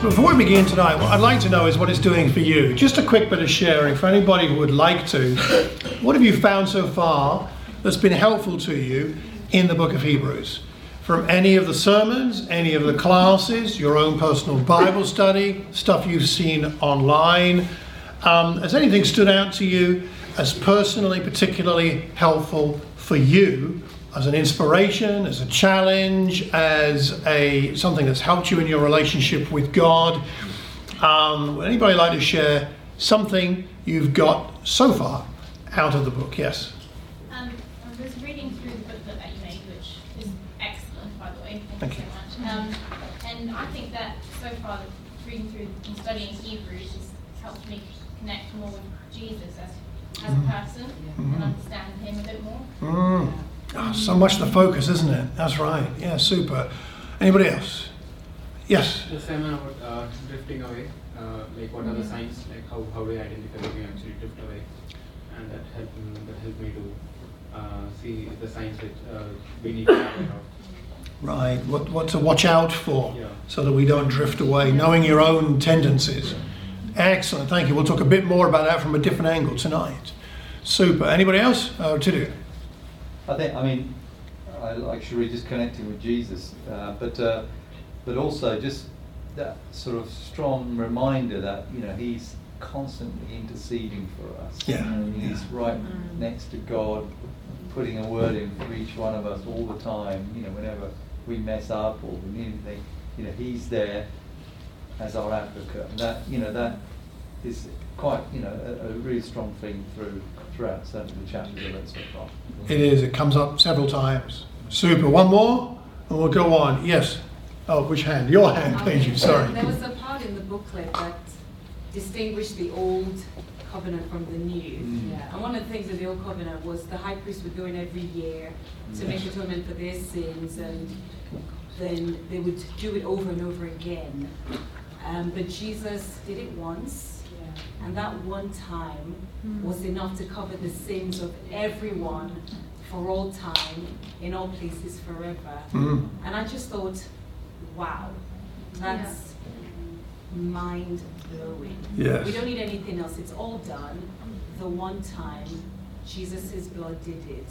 Before we begin tonight, what I'd like to know is what it's doing for you. Just a quick bit of sharing for anybody who would like to. What have you found so far that's been helpful to you in the book of Hebrews? From any of the sermons, any of the classes, your own personal Bible study, stuff you've seen online. Has anything stood out to you as personally, particularly helpful for you, as an inspiration, as a challenge, as something that's helped you in your relationship with God? Would anybody like to share something you've got so far out of the book? Yes. I was reading through the booklet that you made, which is excellent, by the way. Thank you so much. And I think that so far, reading through and studying Hebrews has helped me connect more with Jesus as a person and understand him a bit more. Oh, so much the focus, isn't it? That's right. Yeah, super. Anybody else? Yes. The same about drifting away. Like what are the signs? Like how do you identify when you actually drift away? And that helped me to see the signs that we need to be aware of. Right. What to watch out for, so that we don't drift away. Knowing your own tendencies. Excellent. Thank you. We'll talk a bit more about that from a different angle tonight. Super. Anybody else? To do. I like Cherie just connecting with Jesus, but also just that sort of strong reminder that he's constantly interceding for us. Yeah. He's right next to God, putting a word in for each one of us all the time. Whenever we mess up or we need anything, he's there as our advocate, and that is quite a really strong thing throughout certainly the chapters of it so far. It is. It comes up several times. Super. One more, and we'll go on. Yes. Oh, which hand? Your hand, please. Sorry. There was a part in the booklet that distinguished the old covenant from the new. And one of the things in the old covenant was the high priest would go in every year to make atonement for their sins, and then they would do it over and over again. But Jesus did it once. And that one time was enough to cover the sins of everyone for all time, in all places, forever. And I just thought, wow, that's mind-blowing. Yes. We don't need anything else. It's all done. The one time, Jesus' blood did it.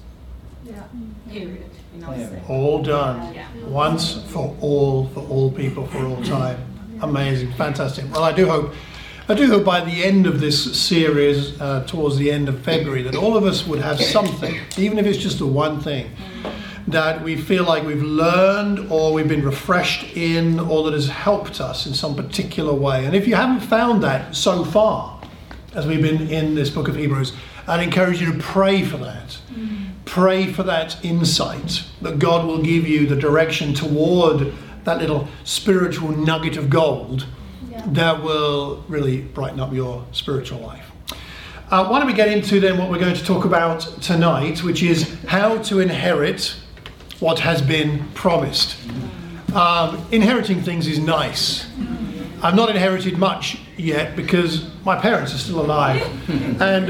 Period. All done. Once for all people, for all time. Amazing. Fantastic. Well, I do hope by the end of this series, towards the end of February, that all of us would have something, even if it's just the one thing, that we feel like we've learned or we've been refreshed in, or that has helped us in some particular way. And if you haven't found that so far, as we've been in this book of Hebrews, I'd encourage you to pray for that. Pray for that insight, that God will give you the direction toward that little spiritual nugget of gold that will really brighten up your spiritual life. Why don't we get into then what we're going to talk about tonight, which is how to inherit what has been promised. Inheriting things is nice. I've not inherited much yet because my parents are still alive, and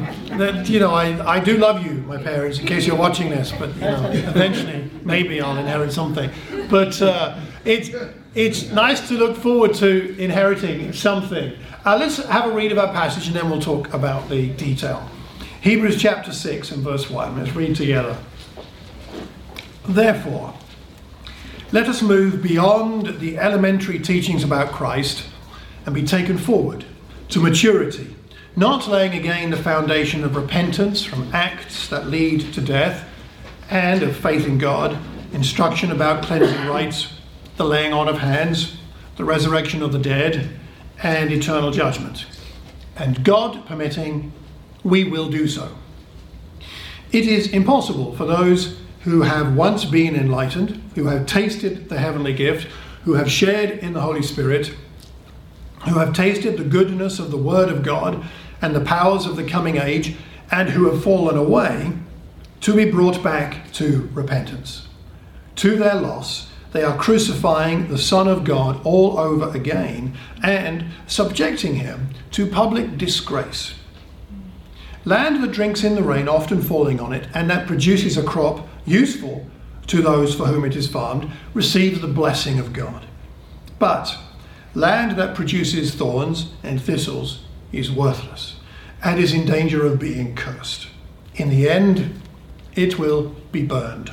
I do love you, my parents, in case you're watching this. But eventually, maybe I'll inherit something. But it's nice to look forward to inheriting something. Let's have a read of our passage and then we'll talk about the detail. Hebrews chapter 6 and verse 1. Let's read together. Therefore, let us move beyond the elementary teachings about Christ and be taken forward to maturity, not laying again the foundation of repentance from acts that lead to death, and of faith in God, instruction about cleansing rites, the laying on of hands, the resurrection of the dead, and eternal judgment. And God permitting, we will do so. It is impossible for those who have once been enlightened, who have tasted the heavenly gift, who have shared in the Holy Spirit, who have tasted the goodness of the Word of God and the powers of the coming age, and who have fallen away, to be brought back to repentance. To their loss, they are crucifying the Son of God all over again and subjecting him to public disgrace. Land that drinks in the rain, often falling on it, and that produces a crop useful to those for whom it is farmed, receives the blessing of God. But Land that produces thorns and thistles is worthless and is in danger of being cursed. In the end, it will be burned.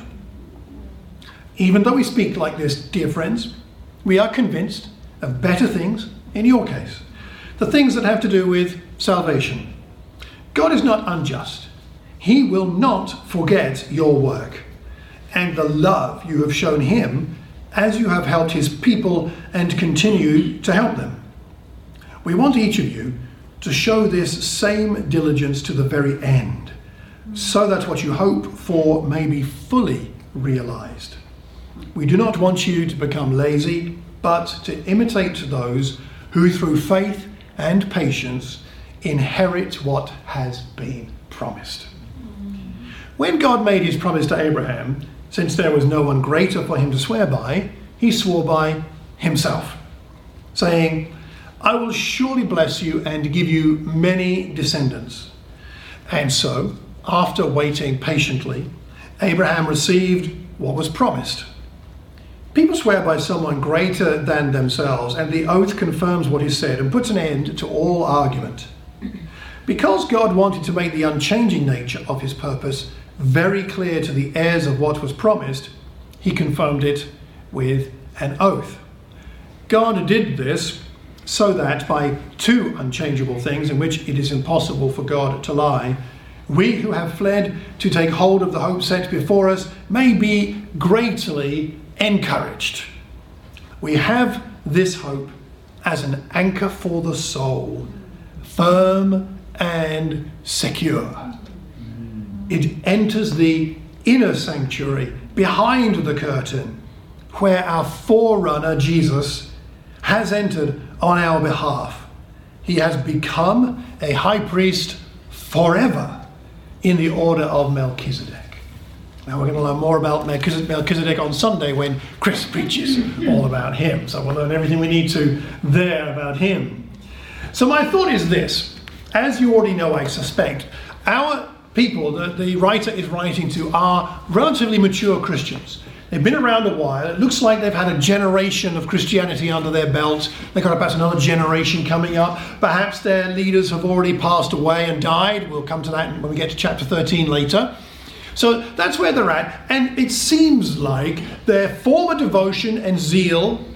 Even though we speak like this, dear friends, we are convinced of better things in your case, the things that have to do with salvation. God is not unjust. He will not forget your work and the love you have shown him as you have helped his people and continue to help them. We want each of you to show this same diligence to the very end, so that what you hope for may be fully realized. We do not want you to become lazy, but to imitate those who through faith and patience inherit what has been promised. When God made his promise to Abraham, since there was no one greater for him to swear by, he swore by himself, saying, I will surely bless you and give you many descendants. And so, after waiting patiently, Abraham received what was promised. People swear by someone greater than themselves, and the oath confirms what is said and puts an end to all argument. Because God wanted to make the unchanging nature of his purpose very clear to the heirs of what was promised, he confirmed it with an oath. God did this so that by two unchangeable things in which it is impossible for God to lie, we who have fled to take hold of the hope set before us may be greatly encouraged. We have this hope as an anchor for the soul, firm and secure. It enters the inner sanctuary behind the curtain, where our forerunner Jesus has entered on our behalf. He has become a high priest forever in the order of Melchizedek. Now we're going to learn more about Melchizedek on Sunday when Chris preaches all about him. So we'll learn everything we need to there about him. So my thought is this. As you already know, I suspect, our people that the writer is writing to are relatively mature Christians. They've been around a while. It looks like they've had a generation of Christianity under their belt. They've got perhaps another generation coming up. Perhaps their leaders have already passed away and died. We'll come to that when we get to chapter 13 later. So that's where they're at. And it seems like their former devotion and zeal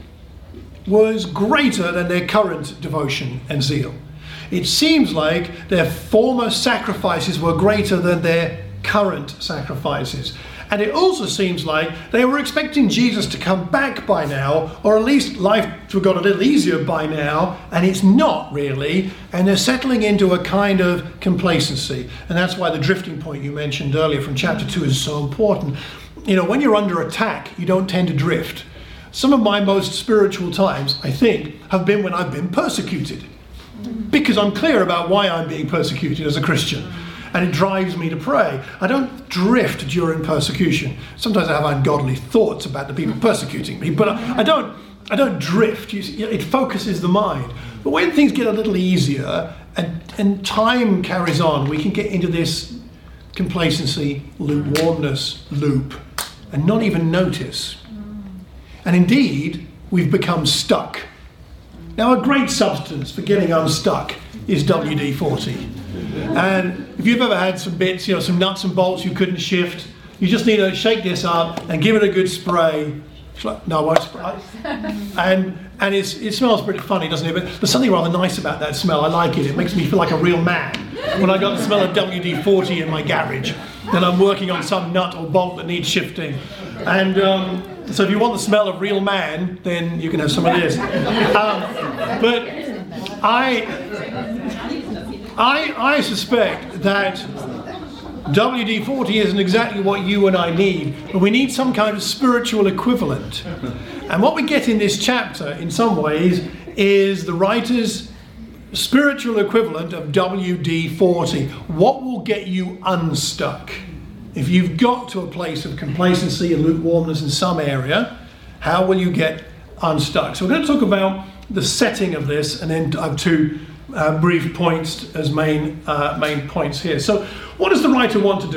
was greater than their current devotion and zeal. It seems like their former sacrifices were greater than their current sacrifices. And it also seems like they were expecting Jesus to come back by now, or at least life to have got a little easier by now, and it's not really, and they're settling into a kind of complacency. And that's why the drifting point you mentioned earlier from chapter 2 is so important. You know, when you're under attack, you don't tend to drift. Some of my most spiritual times, I think, have been when I've been persecuted, because I'm clear about why I'm being persecuted as a Christian. And it drives me to pray. I don't drift during persecution. Sometimes I have ungodly thoughts about the people persecuting me, but I don't drift. It focuses the mind. But when things get a little easier and time carries on, we can get into this complacency, lukewarmness loop and not even notice. And indeed, we've become stuck. Now, a great substance for getting unstuck is WD-40. And if you've ever had some bits, some nuts and bolts you couldn't shift, you just need to shake this up and give it a good spray. No, I won't spray. And it smells pretty funny, doesn't it? But there's something rather nice about that smell. I like it. It makes me feel like a real man when I got the smell of WD-40 in my garage. Then I'm working on some nut or bolt that needs shifting. And so if you want the smell of real man, then you can have some of this. But I suspect that WD-40 isn't exactly what you and I need, but we need some kind of spiritual equivalent. And what we get in this chapter, in some ways, is the writer's spiritual equivalent of WD-40. What will get you unstuck? If you've got to a place of complacency and lukewarmness in some area, how will you get unstuck? So we're going to talk about the setting of this, and then I have two brief points as main points here. So what does the writer want to do?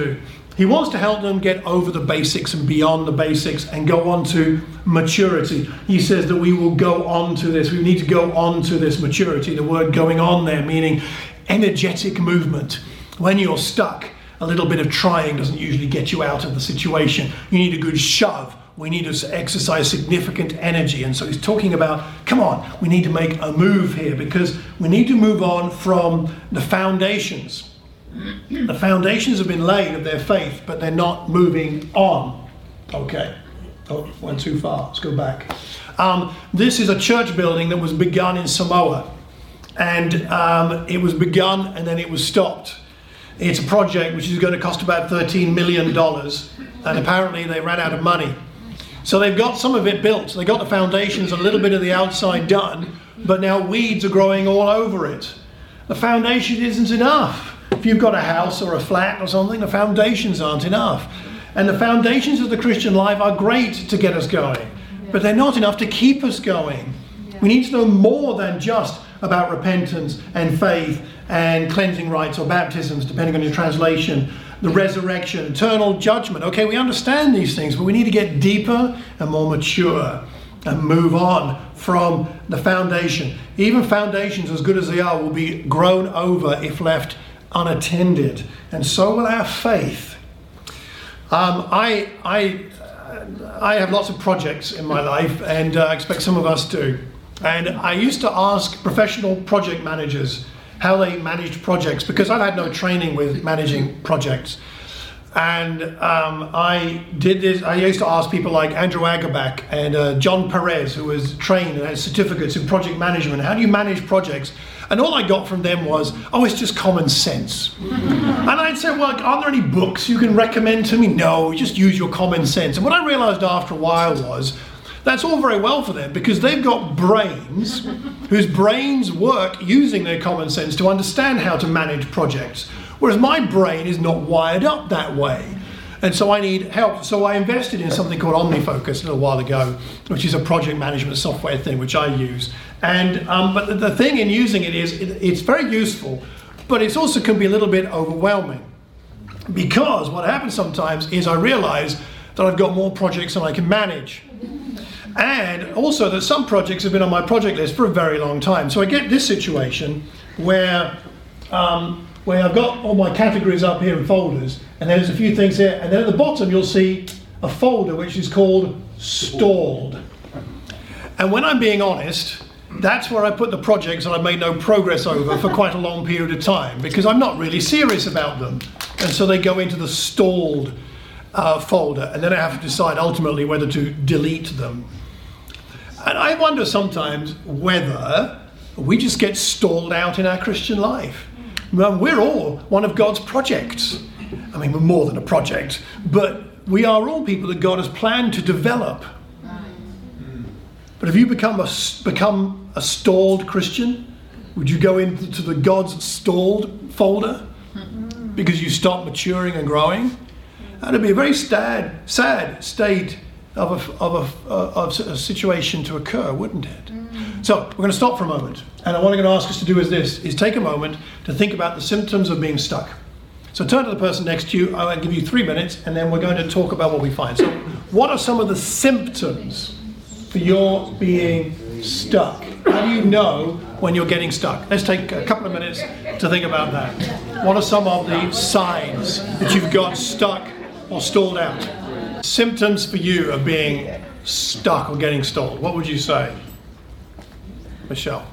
He wants to help them get over the basics and beyond the basics and go on to maturity. He says that we will go on to this. We need to go on to this maturity. The word going on there meaning energetic movement. When you're stuck, a little bit of trying doesn't usually get you out of the situation. You need a good shove. We need to exercise significant energy. And so he's talking about, come on, we need to make a move here because we need to move on from the foundations. The foundations have been laid of their faith, but they're not moving on. Okay. Oh, went too far. Let's go back. This is a church building that was begun in Samoa. And it was begun and then it was stopped. It's a project which is going to cost about $13 million. And apparently they ran out of money. So they've got some of it built. They got the foundations, a little bit of the outside done, but now weeds are growing all over it. The foundation isn't enough. If you've got a house or a flat or something, the foundations aren't enough. And the foundations of the Christian life are great to get us going, but they're not enough to keep us going. We need to know more than just about repentance and faith and cleansing rites or baptisms, depending on your translation, the resurrection, eternal judgment. Okay, we understand these things, but we need to get deeper and more mature and move on from the foundation. Even foundations, as good as they are, will be grown over if left unattended. And so will our faith. I have lots of projects in my life, and I expect some of us do. And I used to ask professional project managers how they managed projects, because I've had no training with managing projects. And I did this. I used to ask people like Andrew Agerbach and John Perez, who was trained and had certificates in project management. How do you manage projects? And all I got from them was, oh, it's just common sense. And I'd say, well, are there any books you can recommend to me? No, just use your common sense. And what I realized after a while was, that's all very well for them because they've got brains whose brains work using their common sense to understand how to manage projects. Whereas my brain is not wired up that way. And so I need help. So I invested in something called OmniFocus a little while ago, which is a project management software thing, which I use. And but the thing in using it is it's very useful, but it also can be a little bit overwhelming. Because what happens sometimes is I realize that I've got more projects than I can manage. And also that some projects have been on my project list for a very long time. So I get this situation where I've got all my categories up here in folders, and there's a few things here, and then at the bottom you'll see a folder which is called stalled. And when I'm being honest, that's where I put the projects that I've made no progress over for quite a long period of time, because I'm not really serious about them. And so they go into the stalled folder, and then I have to decide ultimately whether to delete them. And I wonder sometimes whether we just get stalled out in our Christian life. Well, we're all one of God's projects. I mean, we're more than a project, but we are all people that God has planned to develop. But have you become a stalled Christian? Would you go into the God's stalled folder because you stopped maturing and growing? That would be a very sad state of a situation to occur, wouldn't it? So we're going to stop for a moment, and what I'm going to ask us to do is take a moment to think about the symptoms of being stuck. So turn to the person next to you. I'll give you 3 minutes, and then we're going to talk about what we find. So what are some of the symptoms for your being stuck? How do you know when you're getting stuck? Let's take a couple of minutes to think about that. What are some of the signs that you've got stuck or stalled out? Symptoms for you of being stuck or getting stalled. What would you say? Michelle?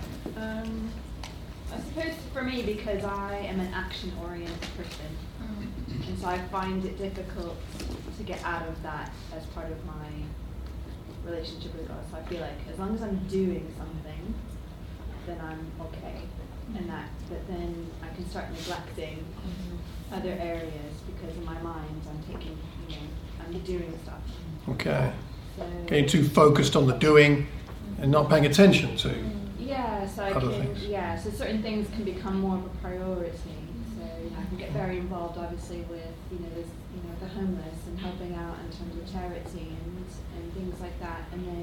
I suppose for me, because I am an action-oriented person, and so I find it difficult to get out of that as part of my relationship with God. So I feel like as long as I'm doing something, then I'm okay. But then I can start neglecting other areas because in my mind I'm doing stuff. Okay. So, Getting too focused on the doing and not paying attention to other things. So certain things can become more of a priority. So I can get very involved, obviously, with the homeless and helping out in terms of charity and things like that,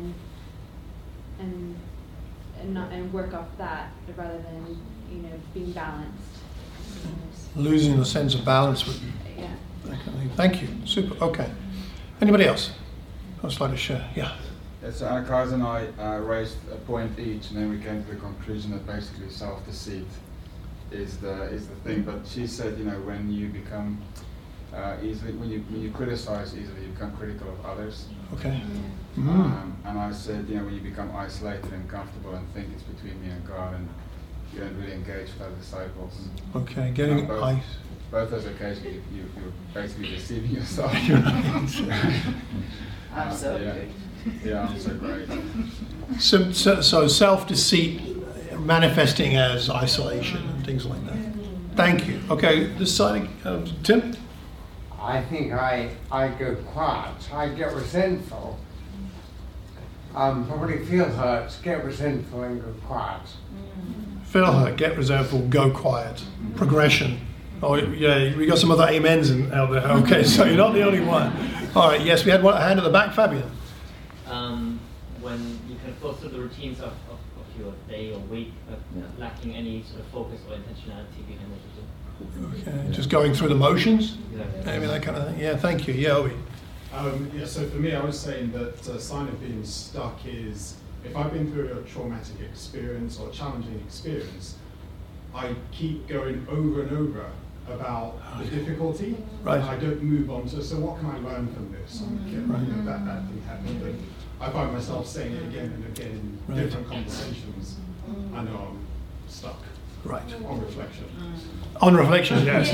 and work off that rather than being balanced. Losing the sense of balance with Thank you. Super. Okay. Anybody else? I'd like to share. Yeah. So Anna and I raised a point each, and then we came to the conclusion that basically self-deceit is the thing. But she said, when you become easily, when you criticize easily, you become critical of others. Okay. And I said, when you become isolated and comfortable and think it's between me and God, and you don't really engage with other disciples. Okay, getting ice. Both those occasions, you're basically deceiving yourself. Absolutely. Yeah, so great. So self-deceit manifesting as isolation and things like that. Thank you. Okay, this side, Tim? I think I go quiet. I get resentful. Probably feel hurt, get resentful and go quiet. Feel hurt, get resentful, go quiet. Progression. Oh yeah, we got some other amens out there. Okay, so you're not the only one. All right, yes, we had one hand at the back, Fabian. When you can go through the routines of your day or week, but lacking any sort of focus or intentionality behind what you do. Okay, just going through the motions? Maybe that kind of thing. Yeah, thank you. Yeah, Obi. So for me, I was saying that a sign of being stuck is if I've been through a traumatic experience or a challenging experience, I keep going over and over about the difficulty. Right. I don't move on to, so what can I learn from this? And that thing happened. And I find myself saying it again and again in different conversations. I know I'm stuck. Right. On reflection. On reflection, yes.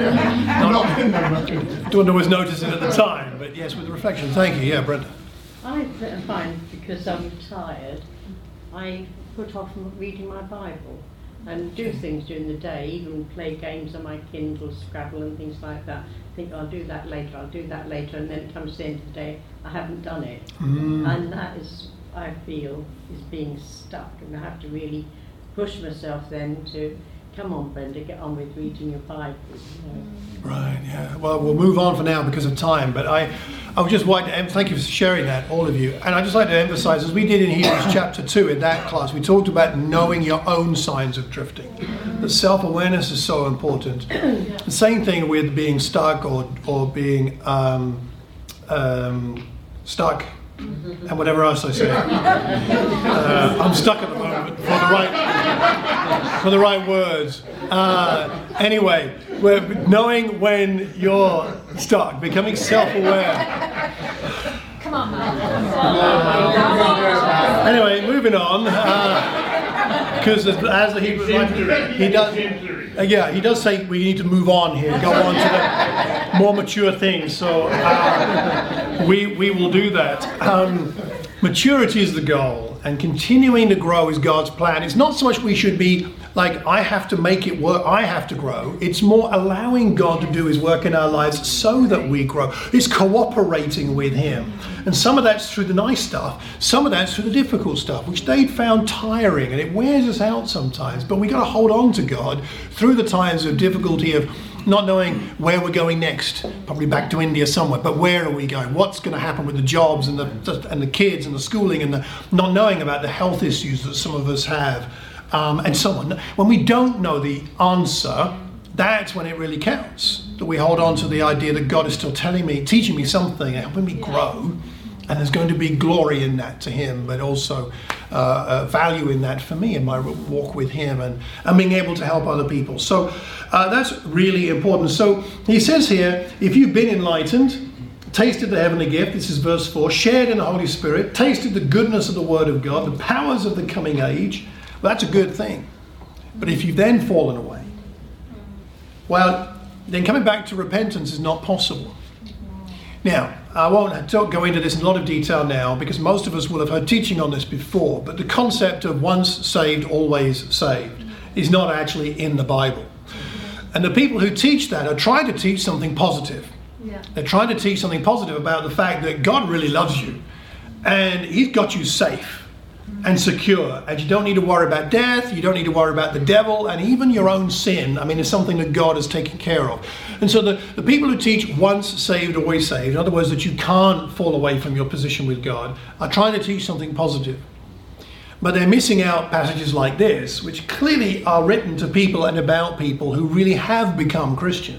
Don't always notice it at the time, but yes, with the reflection. Thank you. Yeah, Brenda. I find because I'm tired, I put off reading my Bible and do things during the day, even play games on my Kindle, Scrabble and things like that. I think I'll do that later, and then it comes to the end of the day, I haven't done it. And that is, I feel, is being stuck, and I have to really push myself then to, come on Brenda, get on with reading your Bible. Right, yeah. Well, we'll move on for now because of time, but I would just like to thank you for sharing that, all of you. And I'd just like to emphasize, as we did in Hebrews chapter 2 in that class, we talked about knowing your own signs of drifting. That self-awareness is so important. The same thing with being stuck or being stuck and whatever else I say. I'm stuck at the moment for the right words. Anyway, we're knowing when you're stuck, becoming self-aware. Come on, man. Anyway, moving on. Because as the Hebrew writer, he does. He does say we need to move on here, go on to the more mature things. So we will do that. Maturity is the goal, and continuing to grow is God's plan. It's not so much we should be like, I have to make it work, I have to grow. It's more allowing God to do his work in our lives so that we grow. It's cooperating with him. And some of that's through the nice stuff, some of that's through the difficult stuff, which they'd found tiring, and it wears us out sometimes. But we got to hold on to God through the times of difficulty of not knowing where we're going next, probably back to India somewhere, but where are we going? What's going to happen with the jobs and the kids and the schooling and the not knowing about the health issues that some of us have, and so on. When we don't know the answer, that's when it really counts. That we hold on to the idea that God is still telling me, teaching me something, helping me grow, and there's going to be glory in that to him, but also value in that for me in my walk with him and being able to help other people. So that's really important. So he says here, if you've been enlightened, tasted the heavenly gift, this is verse 4, shared in the Holy Spirit, tasted the goodness of the Word of God, the powers of the coming age, well, that's a good thing. But if you've then fallen away, well, then coming back to repentance is not possible. Now, I won't go into this in a lot of detail now because most of us will have heard teaching on this before, but the concept of once saved, always saved is not actually in the Bible. And the people who teach that are trying to teach something positive. Yeah. They're trying to teach something positive about the fact that God really loves you and he's got you safe and secure, and you don't need to worry about death, you don't need to worry about the devil, and even your own sin, I mean, it's something that God has taken care of. And so the people who teach once saved, always saved, in other words, that you can't fall away from your position with God, are trying to teach something positive. But they're missing out passages like this, which clearly are written to people and about people who really have become Christians.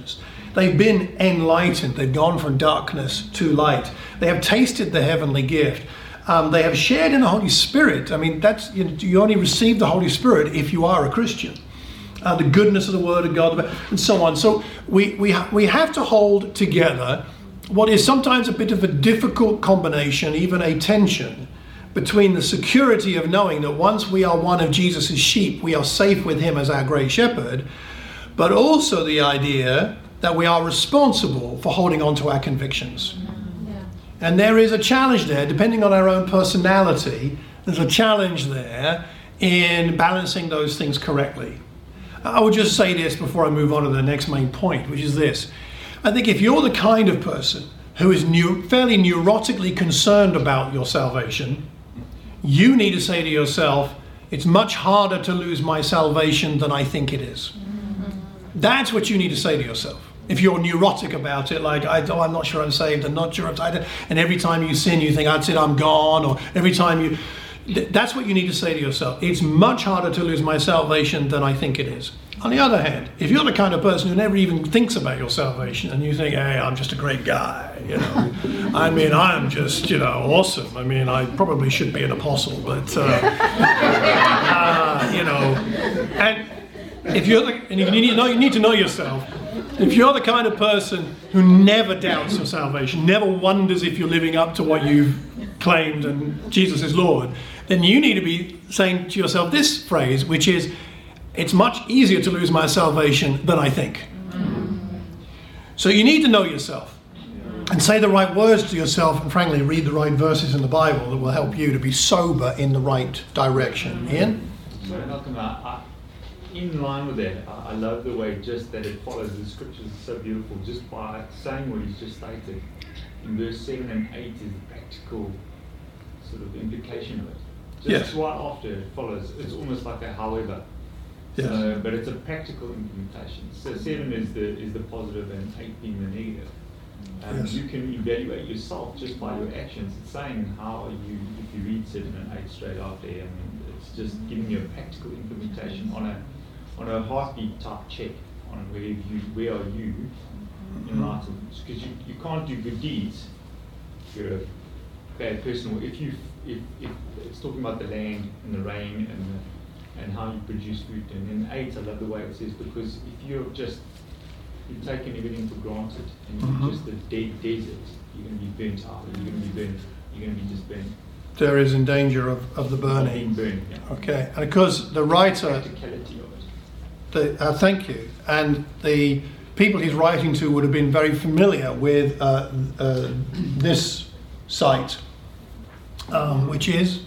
They've been enlightened. They've gone from darkness to light. They have tasted the heavenly gift. They have shared in the Holy Spirit. I mean, that's you only receive the Holy Spirit if you are a Christian. The goodness of the Word of God, and so on. So we have to hold together what is sometimes a bit of a difficult combination, even a tension, between the security of knowing that once we are one of Jesus' sheep, we are safe with him as our great shepherd, but also the idea that we are responsible for holding on to our convictions. And there is a challenge there, depending on our own personality, there's a challenge there in balancing those things correctly. I would just say this before I move on to the next main point, which is this. I think if you're the kind of person who is fairly neurotically concerned about your salvation, you need to say to yourself, it's much harder to lose my salvation than I think it is. That's what you need to say to yourself. If you're neurotic about it, like, I'm not sure I'm saved, I'm not sure I'm saved, and every time you sin, you think, that's it, I'm gone, or every time you... That's what you need to say to yourself. It's much harder to lose my salvation than I think it is. On the other hand, if you're the kind of person who never even thinks about your salvation and you think, hey, I'm just a great guy, I mean, I'm just, awesome. I mean, I probably should be an apostle, but, and if you're and you need to know yourself. If you're the kind of person who never doubts your salvation, never wonders if you're living up to what you've claimed and Jesus is Lord, then you need to be saying to yourself this phrase, which is, it's much easier to lose my salvation than I think. So you need to know yourself and say the right words to yourself, and frankly read the right verses in the Bible that will help you to be sober in the right direction. Ian? Sorry, Malcolm, in line with that, I love the way just that it follows the scriptures. It's so beautiful, just by saying what he's just stated. In verse 7 and 8 is the practical sort of implication of it. Just right after it follows, it's almost like a however. Yes. But it's a practical implementation. So 7 is the positive and 8 being the negative. Yes. You can evaluate yourself just by your actions. It's saying how are you, if you read 7 and 8 straight after, I mean, it's just giving you a practical implementation on a heartbeat type check on where are you in light of, because you can't do good deeds if you're a bad person, or if it's talking about the land and the rain and how you produce food. And in 8 I love the way it says, because if you've taken everything for granted and you're just a dead desert, you're going to be burnt out, or you're going to be just burnt. There is in danger of the burning. Yeah. Okay, and because the writer, practicality of it. Thank you, and the people he's writing to would have been very familiar with this site, which is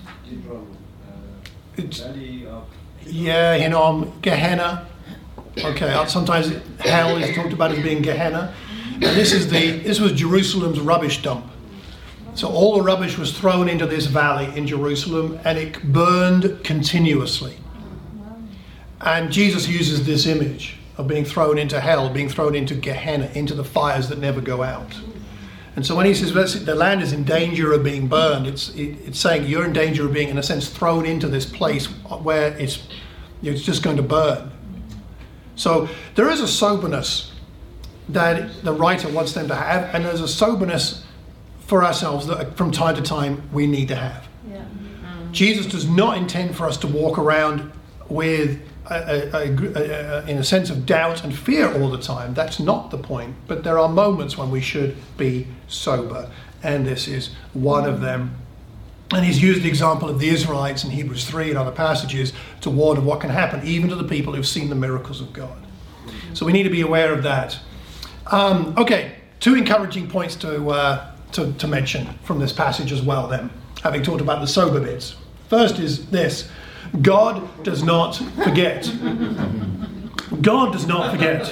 Gehenna. Okay, sometimes hell is talked about as being Gehenna, and this was Jerusalem's rubbish dump. So all the rubbish was thrown into this valley in Jerusalem, and it burned continuously. And Jesus uses this image of being thrown into hell, being thrown into Gehenna, into the fires that never go out. And so when he says the land is in danger of being burned, it's saying you're in danger of being, in a sense, thrown into this place where it's just going to burn. So there is a soberness that the writer wants them to have, and there's a soberness for ourselves that from time to time we need to have. Yeah. Jesus does not intend for us to walk around with in a sense of doubt and fear all the time. That's not the point. But there are moments when we should be sober, and this is one of them. And he's used the example of the Israelites in Hebrews 3 and other passages to warn of what can happen even to the people who've seen the miracles of God. So we need to be aware of that. Okay, 2 encouraging points to mention from this passage as well then, having talked about the sober bits. First is this: God does not forget. God does not forget.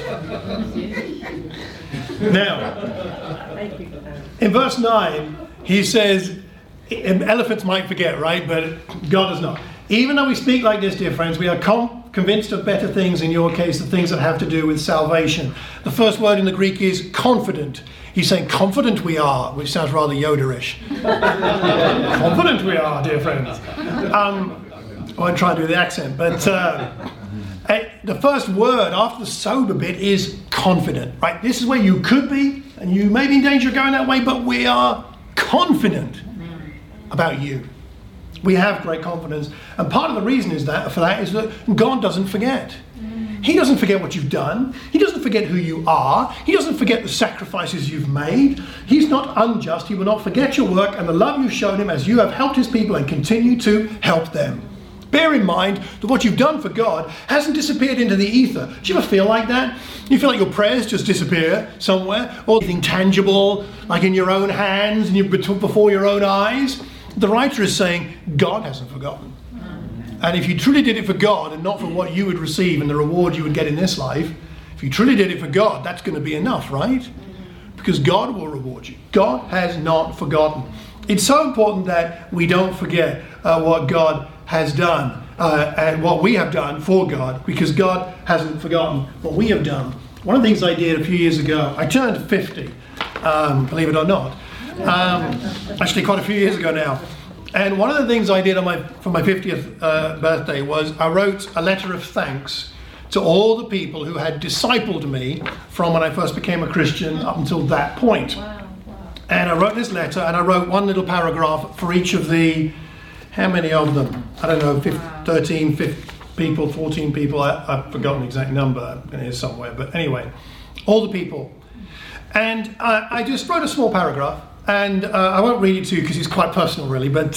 Now, in verse 9, he says, elephants might forget, right? But God does not. Even though we speak like this, dear friends, we are convinced of better things, in your case, the things that have to do with salvation. The first word in the Greek is confident. He's saying, confident we are, which sounds rather Yoda-ish. Confident we are, dear friends. I won't try to do the accent, but the first word after the sober bit is confident, right? This is where you could be, and you may be in danger of going that way, but we are confident about you. We have great confidence. And part of the reason is that God doesn't forget. He doesn't forget what you've done. He doesn't forget who you are. He doesn't forget the sacrifices you've made. He's not unjust. He will not forget your work and the love you've shown him as you have helped his people and continue to help them. Bear in mind that what you've done for God hasn't disappeared into the ether. Do you ever feel like that? You feel like your prayers just disappear somewhere? Or anything tangible, like in your own hands and before your own eyes? The writer is saying, God hasn't forgotten. And if you truly did it for God and not for what you would receive and the reward you would get in this life, if you truly did it for God, that's going to be enough, right? Because God will reward you. God has not forgotten. It's so important that we don't forget what God has done and what we have done for God, because God hasn't forgotten what we have done. One of the things I did a few years ago, I turned 50, believe it or not. Actually quite a few years ago now. And one of the things I did for my 50th birthday was I wrote a letter of thanks to all the people who had discipled me from when I first became a Christian up until that point. Wow. And I wrote this letter, and I wrote one little paragraph for each of the, how many of them? I don't know, 13 people, 14 people, I've forgotten the exact number in here somewhere, but anyway, all the people. And I just wrote a small paragraph. And I won't read it to you because it's quite personal, really. But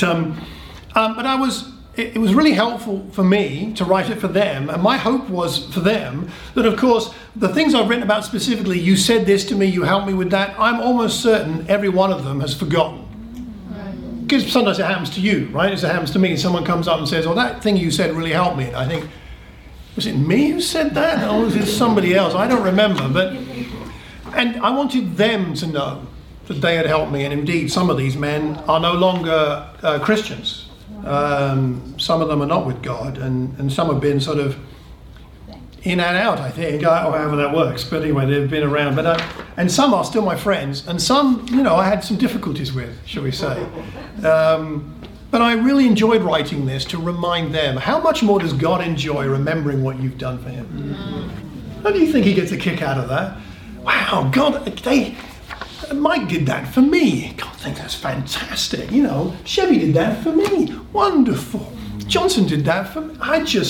it was really helpful for me to write it for them. And my hope was for them that, of course, the things I've written about specifically, you said this to me, you helped me with that. I'm almost certain every one of them has forgotten. Because sometimes it happens to you, right? It happens to me. Someone comes up and says, "Oh, that thing you said really helped me." And I think, was it me who said that, or was it somebody else? I don't remember. And I wanted them to know that they had helped me, and indeed some of these men are no longer Christians. Some of them are not with God, and some have been sort of in and out, I think, or however that works. But anyway, they've been around. And some are still my friends, and some, I had some difficulties with, shall we say. But I really enjoyed writing this to remind them, how much more does God enjoy remembering what you've done for him? Don't you think he gets a kick out of that? Wow, God, Mike did that for me. God, I think that's fantastic. Chevy did that for me. Wonderful. Johnson did that for me.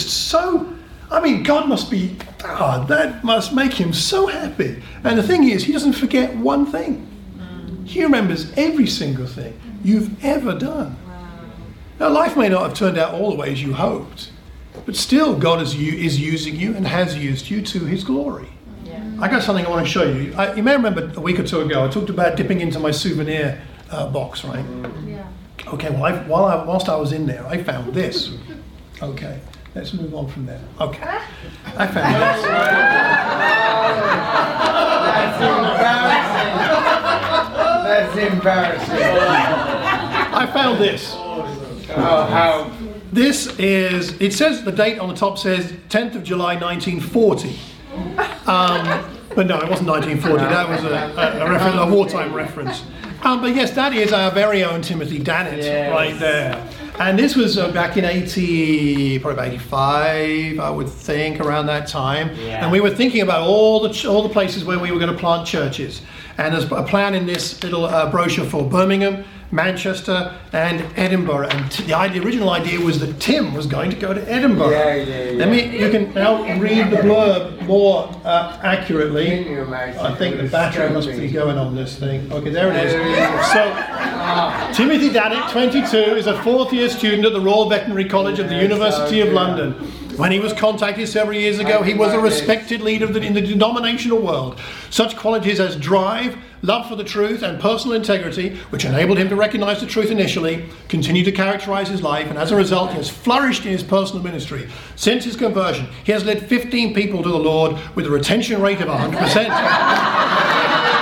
God must be, that must make him so happy. And the thing is, he doesn't forget one thing. He remembers every single thing you've ever done. Now, life may not have turned out all the ways you hoped, but still God is using you and has used you to his glory. I got something I want to show you. You may remember a week or two ago I talked about dipping into my souvenir box, right? Yeah. Okay, well, whilst I was in there, I found this. Okay, let's move on from there. Okay, I found this. That's embarrassing. I found this. Oh, how? This is, it says, the date on the top says 10th of July 1940. But no, it wasn't 1940. That was a wartime reference. But yes, that is our very own Timothy Dannett right there. And this was back in probably about 85, I would think, around that time. Yeah. And we were thinking about all the places where we were going to plant churches. And there's a plan in this little brochure for Birmingham, Manchester, and Edinburgh. And the original idea was that Tim was going to go to Edinburgh. You can now read the blurb more accurately. I think the battery must be going on this thing. Okay, there it is. So, Timothy Dannett, 22, is a fourth-year student at the Royal Veterinary College of the University of London. When he was contacted several years ago, he was a respected leader in the denominational world. Such qualities as drive, love for the truth, and personal integrity, which enabled him to recognize the truth initially, continue to characterize his life, and as a result, he has flourished in his personal ministry. Since his conversion, he has led 15 people to the Lord with a retention rate of 100%.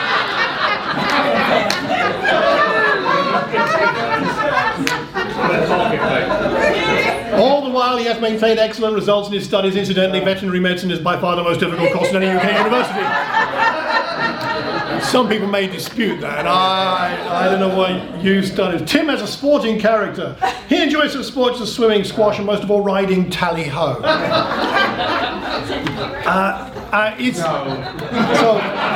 All the while, he has maintained excellent results in his studies. Incidentally, veterinary medicine is by far the most difficult course in any UK university. Some people may dispute that. I don't know why you started. Tim has a sporting character. He enjoys the sports of swimming, squash, and most of all riding tally-ho. So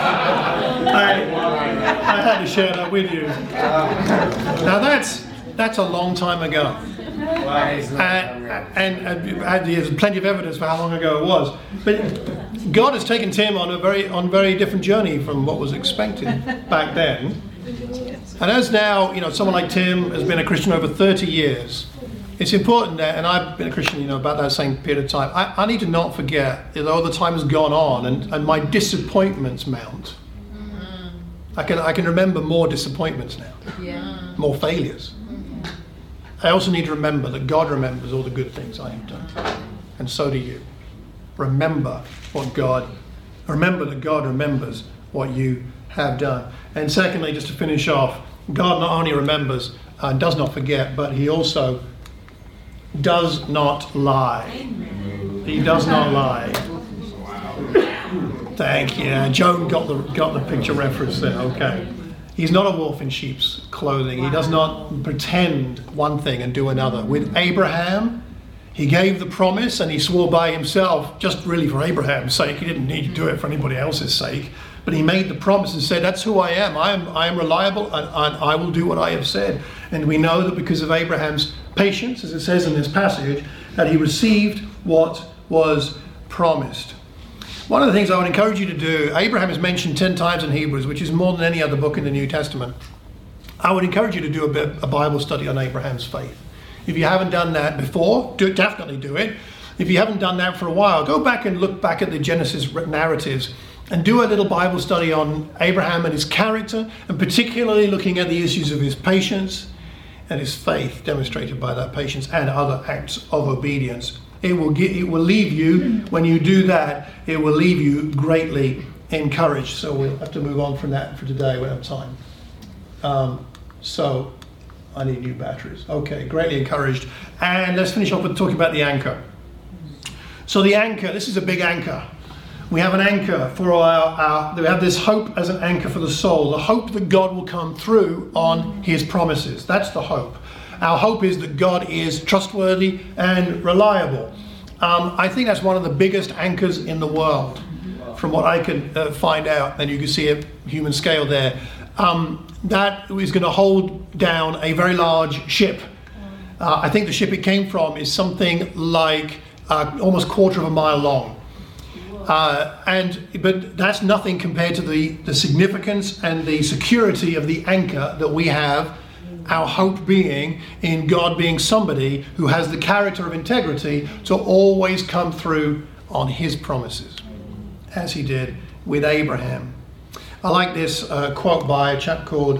I had to share that with you. Now that's a long time ago. And there's plenty of evidence for how long ago it was. But God has taken Tim on a very different journey from what was expected back then. And as now, someone like Tim has been a Christian over 30 years, it's important that, and I've been a Christian, about that same period of time, I need to not forget, though the time has gone on and my disappointments mount. I can remember more disappointments now, more failures. I also need to remember that God remembers all the good things I have done, and so do you. Remember that God remembers what you have done. And secondly, just to finish off, God not only remembers and does not forget, but He also does not lie. He does not lie. Thank you. Joan got the picture reference there. Okay. He's not a wolf in sheep's clothing. He does not pretend one thing and do another. With Abraham, He gave the promise and He swore by Himself, just really for Abraham's sake. He didn't need to do it for anybody else's sake. But He made the promise and said, that's who I am. I am reliable and I will do what I have said. And we know that because of Abraham's patience, as it says in this passage, that he received what was promised. One of the things I would encourage you to do, Abraham is mentioned 10 times in Hebrews, which is more than any other book in the New Testament. I would encourage you to do a Bible study on Abraham's faith. If you haven't done that before, definitely do it. If you haven't done that for a while, go back and look back at the Genesis narratives and do a little Bible study on Abraham and his character, and particularly looking at the issues of his patience and his faith demonstrated by that patience and other acts of obedience. It will leave you, when you do that, it will leave you greatly encouraged. So we'll have to move on from that for today. We don't have time. So I need new batteries. Okay, greatly encouraged. And let's finish off with talking about the anchor. So the anchor, this is a big anchor. We have an anchor for we have this hope as an anchor for the soul. The hope that God will come through on His promises. That's the hope. Our hope is that God is trustworthy and reliable. I think that's one of the biggest anchors in the world, from what I can find out, and you can see a human scale there. That is going to hold down a very large ship. I think the ship it came from is something like almost 1/4 of a mile long. But that's nothing compared to the significance and the security of the anchor that we have. Our hope being in God being somebody who has the character of integrity to always come through on His promises, as He did with Abraham. I like this quote by a chap called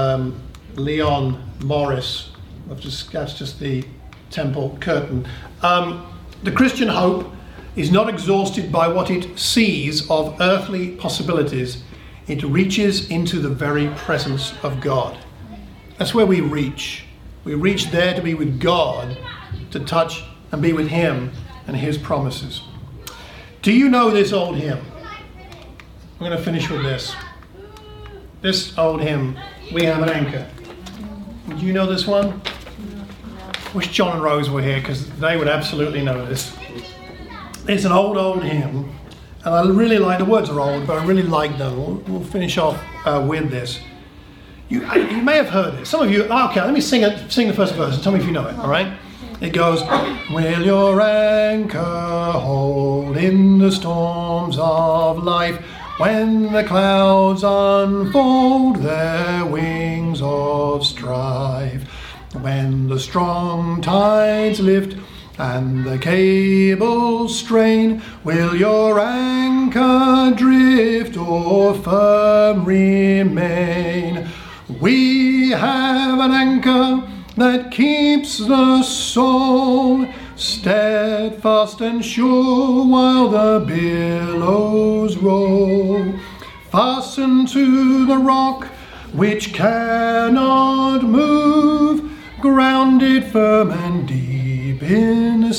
Leon Morris. That's just the temple curtain. The Christian hope is not exhausted by what it sees of earthly possibilities. It reaches into the very presence of God. That's where we reach. We reach there to be with God, to touch and be with Him and His promises. Do you know this old hymn? I'm going to finish with this. This old hymn, We Have an Anchor. Do you know this one? Wish John and Rose were here, because they would absolutely know this. It's an old hymn, and I really like, the words are old, but I really like them. We'll finish off with this. You may have heard it. Some of you, okay, let me sing the first verse and tell me if you know it, all right? It goes, will your anchor hold in the storms of life, when the clouds unfold their wings of strife, when the strong tides lift and the cables strain, will your anchor drift or firm remain? We have an anchor that keeps the soul steadfast and sure while the billows roll. Fastened to the rock which cannot move, grounded firm and deep in the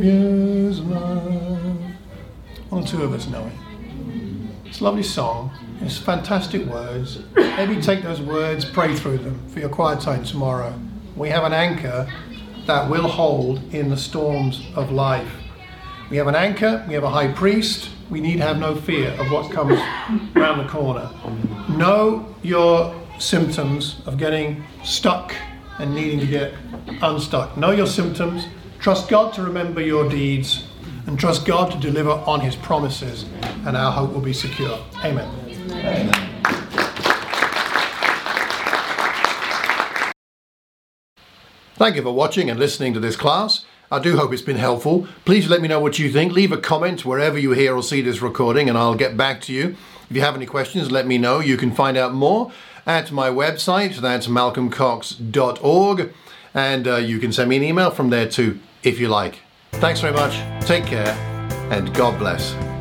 Saviour's love. One or two of us know it. It's a lovely song. It's fantastic words. Maybe take those words, pray through them for your quiet time tomorrow. We have an anchor that will hold in the storms of life. We have an anchor, we have a high priest. We need have no fear of what comes around the corner. Know your symptoms of getting stuck and needing to get unstuck. Know your symptoms. Trust God to remember your deeds, and trust God to deliver on his promises, and our hope will be secure. Amen. Amen. Thank you for watching and listening to this class. I do hope it's been helpful. Please let me know what you think. Leave a comment wherever you hear or see this recording, and I'll get back to you. If you have any questions, let me know. You can find out more at my website. That's malcolmcox.org. And you can send me an email from there too, if you like. Thanks very much. Take care, and God bless.